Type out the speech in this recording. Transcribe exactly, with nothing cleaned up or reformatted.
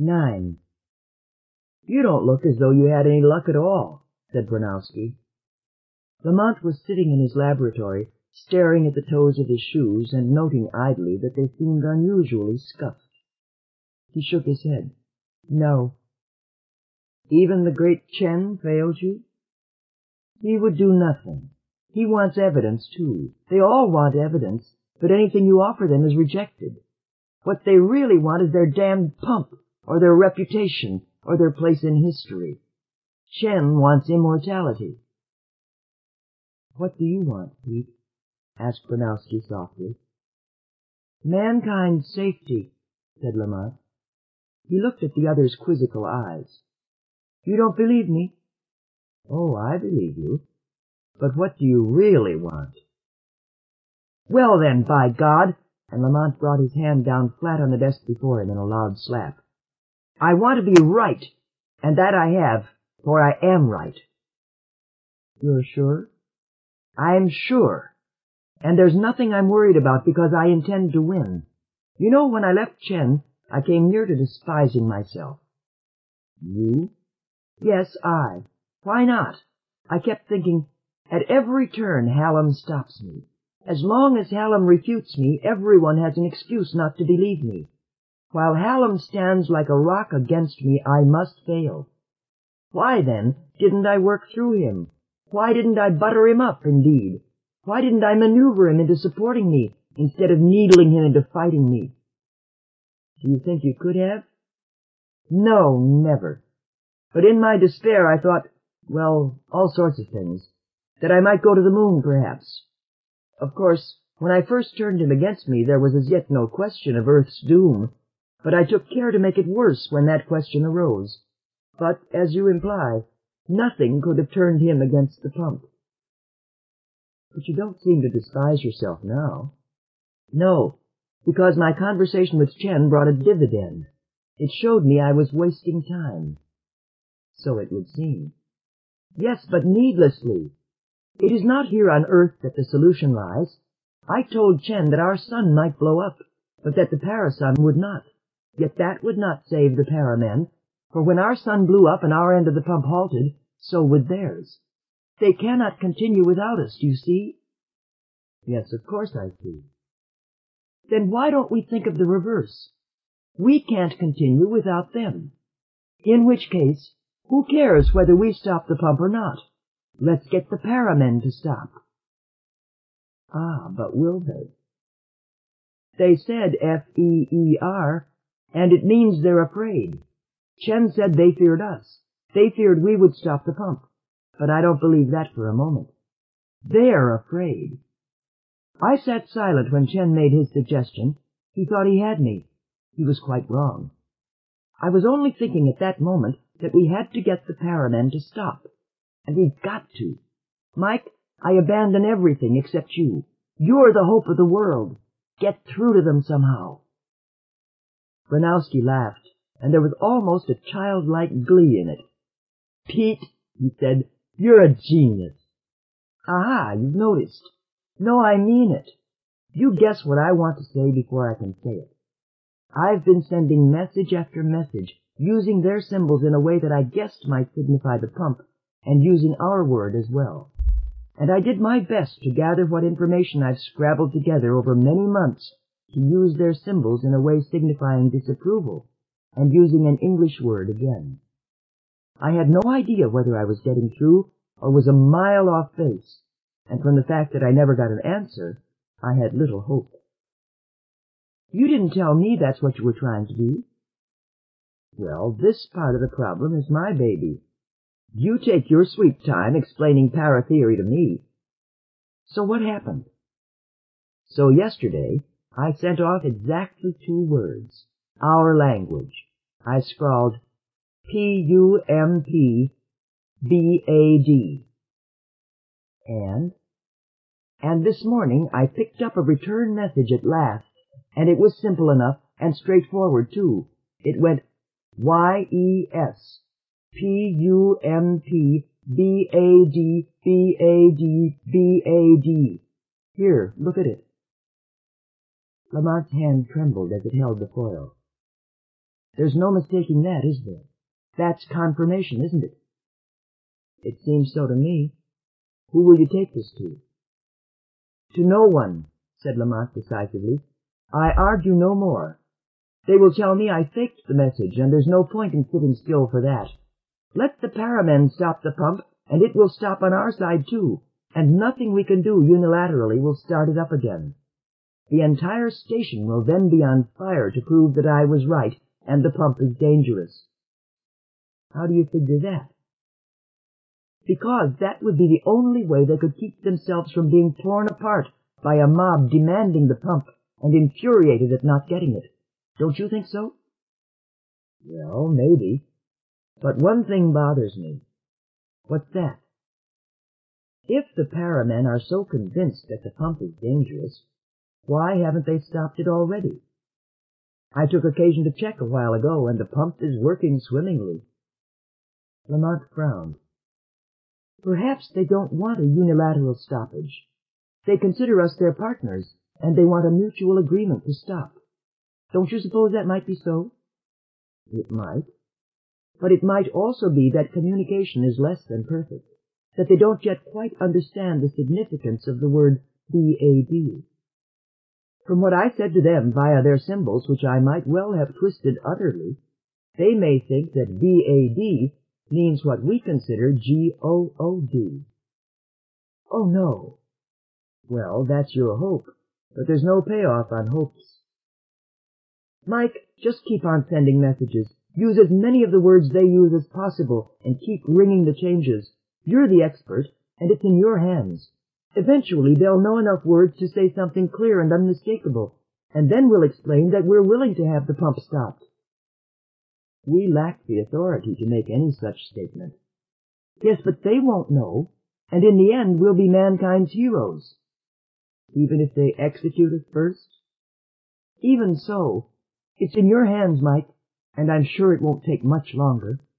Nine. "You don't look as though you had any luck at all," said Bronowski. Lamont was sitting in his laboratory, staring at the toes of his shoes and noting idly that they seemed unusually scuffed. He shook his head. "No." "Even the great Chen failed you?" "He would do nothing. He wants evidence, too. They all want evidence, but anything you offer them is rejected. What they really want is their damned pump, or their reputation, or their place in history. Chen wants immortality." "What do you want, Pete?" asked Bronowski softly. "Mankind's safety," said Lamont. He looked at the other's quizzical eyes. "You don't believe me?" "Oh, I believe you. But what do you really want?" "Well then, by God!" and Lamont brought his hand down flat on the desk before him in a loud slap. "I want to be right, and that I have, for I am right." "You're sure?" "I'm sure. And there's nothing I'm worried about because I intend to win. You know, when I left Chen, I came near to despising myself." "You?" "Yes, I. Why not? I kept thinking, at every turn Hallam stops me. As long as Hallam refutes me, everyone has an excuse not to believe me. While Hallam stands like a rock against me, I must fail. Why, then, didn't I work through him? Why didn't I butter him up, indeed? Why didn't I maneuver him into supporting me, instead of needling him into fighting me?" "Do you think you could have?" "No, never. But in my despair I thought, well, all sorts of things. That I might go to the moon, perhaps. Of course, when I first turned him against me, there was as yet no question of Earth's doom, but I took care to make it worse when that question arose. But, as you imply, nothing could have turned him against the pump." "But you don't seem to despise yourself now." "No, because my conversation with Chen brought a dividend. It showed me I was wasting time." "So it would seem." "Yes, but needlessly. It is not here on Earth that the solution lies. I told Chen that our sun might blow up, but that the Parasun would not. Yet that would not save the Paramen, for when our sun blew up and our end of the pump halted, so would theirs. They cannot continue without us, do you see?" "Yes, of course I see." "Then why don't we think of the reverse? We can't continue without them. In which case, who cares whether we stop the pump or not? Let's get the Paramen to stop." "Ah, but will they?" "They said F E E R, and it means they're afraid. Chen said they feared us. They feared we would stop the pump. But I don't believe that for a moment. They're afraid. I sat silent when Chen made his suggestion. He thought he had me. He was quite wrong. I was only thinking at that moment that we had to get the Paramen to stop. And we've got to. Mike, I abandon everything except you. You're the hope of the world. Get through to them somehow." Bronowski laughed, and there was almost a childlike glee in it. "Pete," he said, "you're a genius." "Aha, you've noticed. No, I mean it. You guess what I want to say before I can say it. I've been sending message after message, using their symbols in a way that I guessed might signify the pump, and using our word as well. And I did my best to gather what information I've scrabbled together over many months to use their symbols in a way signifying disapproval, and using an English word again. I had no idea whether I was getting through or was a mile off base, and from the fact that I never got an answer, I had little hope." "You didn't tell me that's what you were trying to do." "Well, this part of the problem is my baby. You take your sweet time explaining para-theory to me." "So what happened?" "So yesterday I sent off exactly two words. Our language. I scrawled P U M P B A D. And? And this morning I picked up a return message at last, and it was simple enough and straightforward, too. It went Y E S P U M P B A D B A D B A D. Here, look at it." Lamont's hand trembled as it held the foil. There's no mistaking that, is there? That's confirmation, isn't it? It seems so to me. Who will you take this to? To no one, said Lamont decisively. I argue no more. They will tell me I faked the message, and there's no point in sitting still for that. Let the paramen stop the pump, and it will stop on our side too, and nothing we can do unilaterally will start it up again. The entire station will then be on fire to prove that I was right, and the pump is dangerous. How do you figure that? Because that would be the only way they could keep themselves from being torn apart by a mob demanding the pump and infuriated at not getting it. Don't you think so? Well, maybe. But one thing bothers me. What's that? If the paramen are so convinced that the pump is dangerous, why haven't they stopped it already? I took occasion to check a while ago, and the pump is working swimmingly. Lamont frowned. Perhaps they don't want a unilateral stoppage. They consider us their partners, and they want a mutual agreement to stop. Don't you suppose that might be so? It might. But it might also be that communication is less than perfect, that they don't yet quite understand the significance of the word B A D. From what I said to them via their symbols, which I might well have twisted utterly, they may think that B A D means what we consider G O O D. Oh, no. Well, that's your hope, but there's no payoff on hopes. Mike, just keep on sending messages. Use as many of the words they use as possible, and keep ringing the changes. You're the expert, and it's in your hands. Eventually they'll know enough words to say something clear and unmistakable, and then we'll explain that we're willing to have the pump stopped. We lack the authority to make any such statement. Yes, but they won't know, and in the end we'll be mankind's heroes. Even if they execute us first? Even so, it's in your hands, Mike, and I'm sure it won't take much longer.